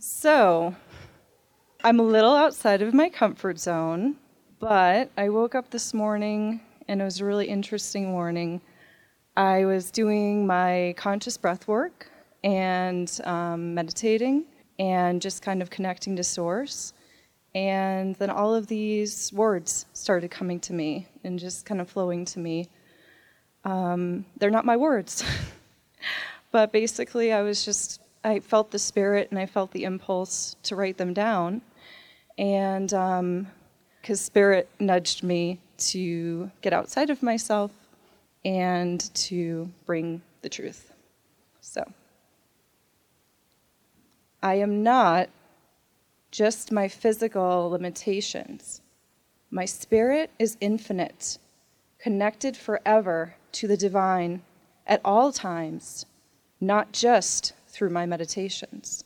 So, I'm a little outside of my comfort zone, but I woke up this morning and it was a really interesting morning. I was doing my conscious breath work and meditating and just kind of connecting to Source. And then all of these words started coming to me and just kind of flowing to me. They're not my words, but basically I felt the spirit and I felt the impulse to write them down. And because spirit nudged me to get outside of myself and to bring the truth. So, I am not just my physical limitations. My spirit is infinite, connected forever to the divine at all times, not just through my meditations.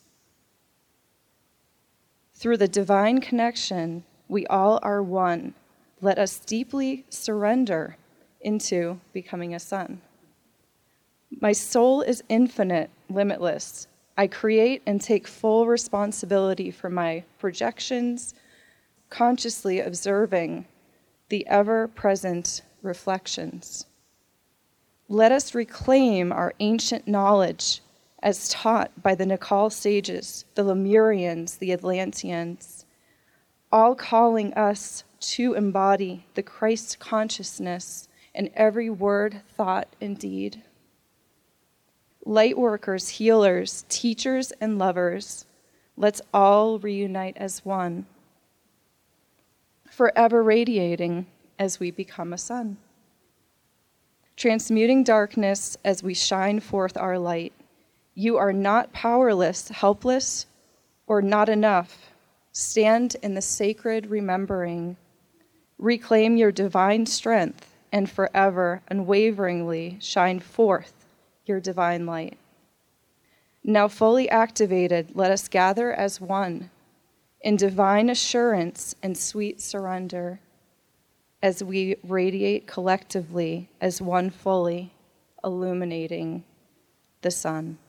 Through the divine connection, we all are one. Let us deeply surrender into becoming a son. My soul is infinite, limitless. I create and take full responsibility for my projections, consciously observing the ever-present reflections. Let us reclaim our ancient knowledge as taught by the Nakal sages, the Lemurians, the Atlanteans, all calling us to embody the Christ consciousness in every word, thought, and deed. Light workers, healers, teachers, and lovers, let's all reunite as one, forever radiating as we become a sun, transmuting darkness as we shine forth our light. You are not powerless, helpless, or not enough. Stand in the sacred remembering. Reclaim your divine strength and forever, unwaveringly shine forth your divine light. Now fully activated, let us gather as one in divine assurance and sweet surrender as we radiate collectively as one fully, illuminating the sun.